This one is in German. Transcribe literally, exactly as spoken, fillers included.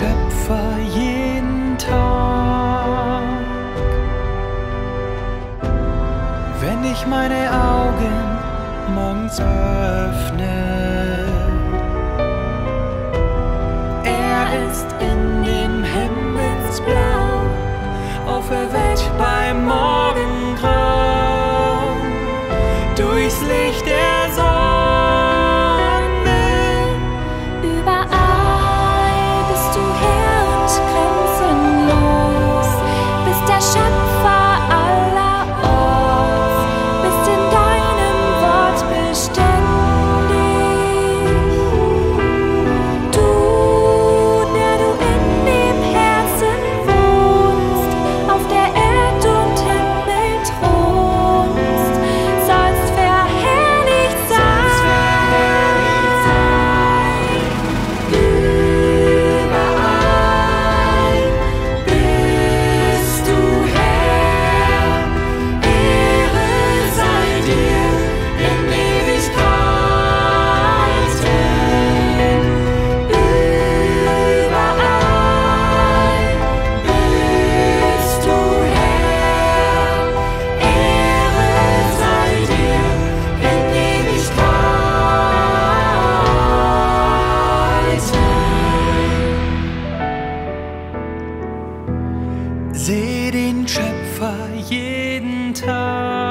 Schöpfer jeden Tag. Wenn ich meine Augen morgens öffne, er ist in dem Himmelsblau, auferweckt beim Morgengrauen, durchs Licht der Sonne. Überall bist du Herr und grenzenlos, bist der Schöpfer aller Orts, bist in deinem Wort beständig. Du, der du in dem Herzen wohnst, auf der Erd und Himmel thronst, sollst verherrlicht sein. Überall bist du Herr, Ehre sei dir in Ewigkeiten. Überall bist du Herr, Ehre sei dir in Ewigkeiten. Seh den Schöpfer jeden Tag.